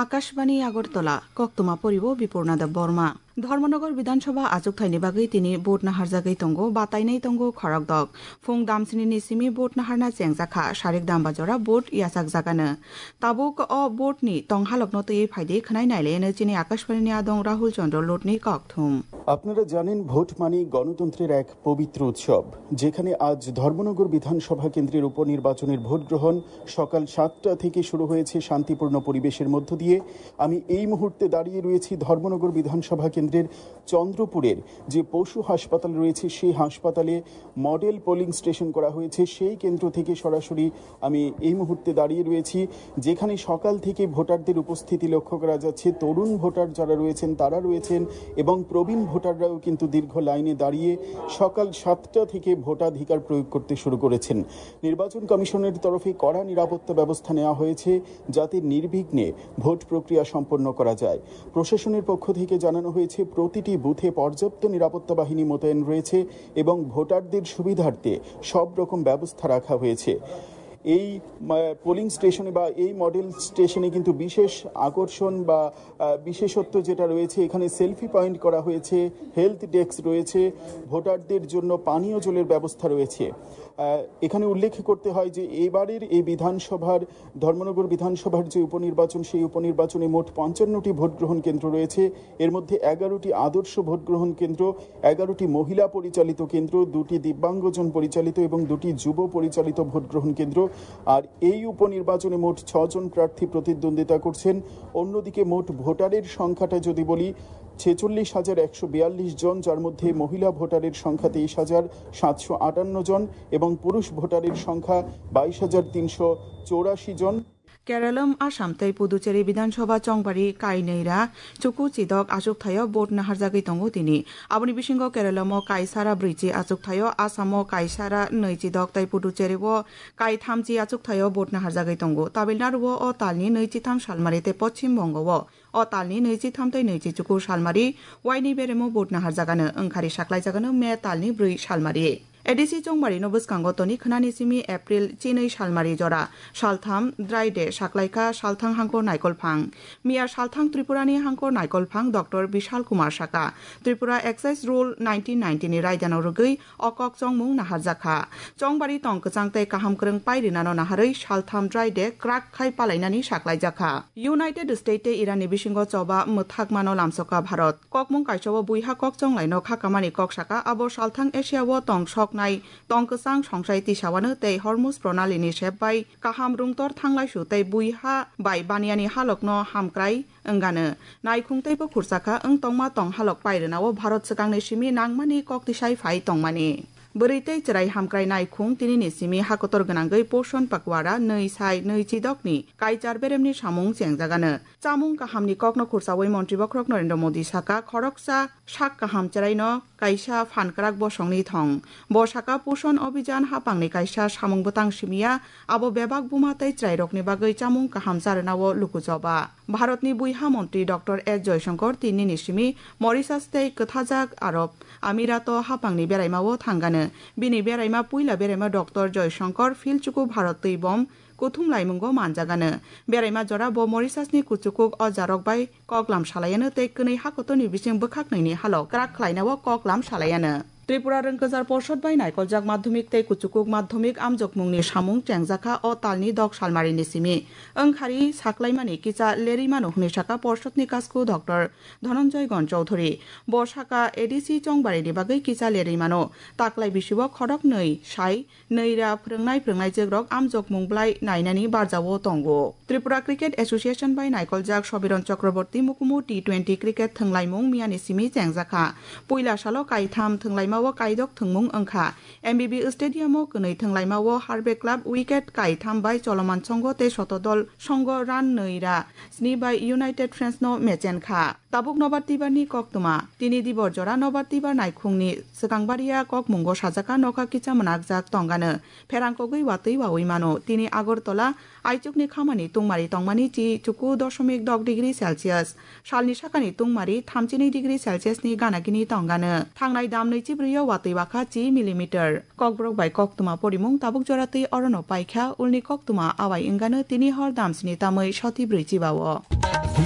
আকাশবাণী আগরতলা কক্তমা পরিব বিপূর্ণাদেব বর্মা ধর্মনগর বিধানসভা আজুকথাইনি বাগৈ তিনি ভোট नाहारजागै तंगो बातायनाय तंगो खरकदक फुं दामसिनि निसिमी भोट नाहारना चेंजाखा सारिक दामबाजरा भोट यासाक जागानो ताबुक अ भोटनि तंहालकनो तयै फायदे खनाय नायलेनो चिनि आकाशबाणीनि आदं राहुल चंद्र लोटनि ककथुम। আপনারা জানেন ভোট মানে গণতন্ত্রের এক পবিত্র উৎসব, যেখানে আজ ধর্মনগর বিধানসভা কেন্দ্রের উপনির্বাচনের ভোট গ্রহণ সকাল 7টা থেকে শুরু হয়েছে শান্তিপূর্ণ পরিবেশের মধ্য দিয়ে। আমি এই মুহূর্তে দাঁড়িয়ে রয়েছি ধর্মনগর বিধানসভা কেন্দ্রের চন্দ্রপুরের যে পশু হাসপাতাল রয়েছে, সেই হাসপাতালে মডেল পোলিং স্টেশন করা হয়েছে। সেই কেন্দ্র থেকে সরাসরি আমি এই মুহূর্তে দাঁড়িয়ে রয়েছি, যেখানে সকাল থেকে ভোটারদের উপস্থিতি লক্ষ্য করা যাচ্ছে। তরুণ ভোটার যারা রয়েছেন তারা রয়েছেন এবং প্রবীণ ভোটাররাও কিন্তু দীর্ঘ লাইনে দাঁড়িয়ে সকাল 7টা থেকে ভোটাধিকার প্রয়োগ করতে শুরু করেছেন। নির্বাচন কমিশনের তরফে কড়া নিরাপত্তা ব্যবস্থা নেওয়া হয়েছে, যাতে নির্বিঘ্নে ভোট প্রক্রিয়া সম্পন্ন করা যায়। প্রশাসনের পক্ষ থেকে জানানো হয়েছে প্রতিটি বুথে পর্যাপ্ত নিরাপত্তা বাহিনী মোতায়েন রয়েছে এবং ভোটারদের সুবিধার্থে সব রকম ব্যবস্থা রাখা হয়েছে। এই পোলিং স্টেশনে বা এই মডেল স্টেশনে কিন্তু বিশেষ আকর্ষণ বা বিশেষত্ব যেটা রয়েছে, এখানে সেলফি পয়েন্ট করা হয়েছে, হেলথ ডেস্ক রয়েছে, ভোটারদের জন্য পানীয় জলের ব্যবস্থা রয়েছে। এখানে উল্লেখ করতে হয় যে এবারের এই বিধানসভার ধর্মনগর বিধানসভার যে উপনির্বাচন, সেই উপনির্বাচনে মোট 55টি ভোট গ্রহণ কেন্দ্র রয়েছে। এর মধ্যে 11টি আদর্শ ভোট গ্রহণ কেন্দ্র, 11টি মহিলা পরিচালিত কেন্দ্র, 2টি দিব্যাঙ্গজন পরিচালিত এবং 2টি যুব পরিচালিত ভোট গ্রহণ কেন্দ্র। আর এই উপনির্বাচনে মোট 6 জন প্রার্থী প্রতিদ্বন্দ্বিতা করছেন। অন্যদিকে মোট ভোটারের সংখ্যাটা যদি বলি, 46,142 জন, যার মধ্যে মহিলা ভোটারের সংখ্যা 23,758 জন এবং পুরুষ ভোটারের সংখ্যা 22,384 জন। केरलम आसाम तै पुदुचेरी विधानसभा चंगबारी काइनैरा चुकु चिदक आजुकथायो भोट नाहारजागै तंगो तिनि आबनि बिसिंग केरलम काइसारा ब्रैजि आजुकथायो आसामो काइसारा नै चिदक तै पुदुचेरीवो काइ थामजि आजुकथायो भोट नाहारजागै तंगो तामिलनाडुवो अ तालनि 23 सालमारि तै पश्चिम बंगवो अ तालनि 23 तै 20 चुकु सालमारि वाइनि बेरेमो भोट नाहारजागानो ओंखारि साख्लायजागानो मे तालनि 4 सालमारि एडिसि चंगबारि नबस्कांगो तनि खनानिसिमि एप्रिल 2 सालमारि जरा सालथाम द्राइडे साख्लायखा सालथां हांखर नायकलफां मिया सालथां त्रिपुरानि हांखर नायकलफां डॉक्टर विशाल कुमार साका त्रिपुरा एक्साइज रुल 1990 नि रायदानाव रुगै अकक चंगमुं नाहारजाखा चंगबारि तंकचांगतै काहामक्रं पाइरिनानो नाहारै सालथाम द्राइडे क्राक खाय पालायनानि साख्लायजाखा यूनाइटेड स्टेट इराननि बिसिंगो चबा मोथाकमानो लामसका भारत ककमुं काइसोबो बुइहा कक चंगलायनो खाकामानि कक साका आबो सालथां एशियावो तंसक नाय तंकसां संसाय तिसावानो तै हरमुज प्रणालीनि सेबबाय काहाम रुंतर थांलायसु तै बुइहा बाय बानियानि हालकनो हामक्राय अंगानो नायखुंतैबो खुरसाखा ओं तंमा तं हालक पाइरेनावो भारत सकांनि सिमि नांमानि ककतिसाय फाय तंमानि बोरैतै चराय हामक्राय नायखुं तिनि निसिमि हाकतर गोनांगै पोषण पकवाड़ा नै साय नै चिदकनि काइचार बेरेमनि सामुं चेंजागानो चामुं काहामनि ककनो खुरसावै मन्त्रि बख्रक नरेन्द्र मोदी साका खरकसा साक काहाम चरायनो काइसा फानक्राक बसंनि थं बसाका पोषण अभियान हापांनि काइसा सामुं बतां सिमिया आबो बेबाक बुमातै चरायरकनि बागै चामुं काहाम जारनावो लुकुजबा भारतनि बुइहा मन्त्रि डॉक्टर एस जयशंकर तिनि निसिमि मरिशास तै कथाजाक आरब आमिरात हापांनि बेरायमावो थांगानो बिनि बेरायमा पुइला बेरायमा डॉक्टर जयशंकर फिलचुकु भारत तै बम कुथुम लाइमुंगो मानजागानो बेरायमा जरा ब मरिशासनि कुचुकुक अजारक बाय ककलाम सालायानो तै कनै हाकतनि बिसिं बोखाकनैनि हालक क्राक खालायनावो ककलाम सालायानो त्रिपुरा रंगजार पर्षद बाय नायकलजाक माध्यमिक तै कुचुकुक माध्यमिक आमजकमुंनि सामुं चेंजाखा अ तालनि दक सालमारिनि सिमि ओंखारि साख्लायमानि किचा लेरिमानो हुनिसाका पर्षदनि कासकु डॉक्टर धनंजय गण चौधुरी बसाका एडिसि चंगबारिनि बागै किचा लेरिमानो ताक्लाय बिसिबो खडक नै साय नैरा फोरोंनाय जोग्रक आमजकमुंब्लाय नायनानि बारजावो तंगो त्रिपुरा क्रिकेट एसोसिएशन बाय नायकलजाक सबिरन चक्रवर्ती मुकुमु T20 क्रिकेट थंलायमुं मियानि सिमि चेंजाखा पुइला सालो काइथाम थंलायमावो काइदक थंमुं ओंखा एमबीबी स्टेडियामो कनै थंलायमावो हार्बे क्लाब विकेट काइथाम बाय चलमान संग ते शतदल संग रान नैरा 7 बाय यूनाइटेड फ्रेंड्सनो मेचेनखा ताबुक नबारतिबारनि ककतुमा तिनि दिबर जरा नबारतिबार नायखुंनि सकांबारिया कक मुंगो साजाका नखा किचा मोनाकजाक तंगानो फेरांकगै वातै वावै मानो तिनि आगरतला आइचुकनि खामानि तुंमारि तंमानि 10.10 डिग्री सेलसियास सालनि साकानि तुंमारि 32 डिग्री सेलसियासनि गानागिनि तंगानो थांनाय दाम 24 वातै वाखा 10 मिलिमिटार ककब्रक बाय ककतुमा परिमुं ताबुक जरातै अरनो पाइखा उलनि ककतुमा आवाय इंगानो तिनि हर दामसिनि तामै 74 बावो।